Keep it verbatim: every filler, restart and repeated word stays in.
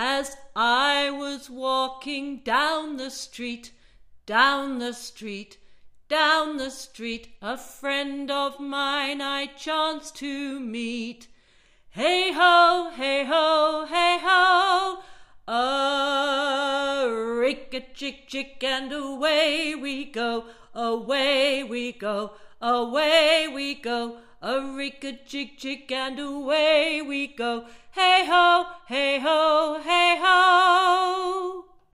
As I was walking down the street, down the street, down the street, a friend of mine I chanced to meet. Hey ho, hey ho, hey ho, a rick-a-chick-chick, and away we go, away we go, away we go, a rick-a-chick-chick, and away we go. Hey ho, hey ho, hey ho.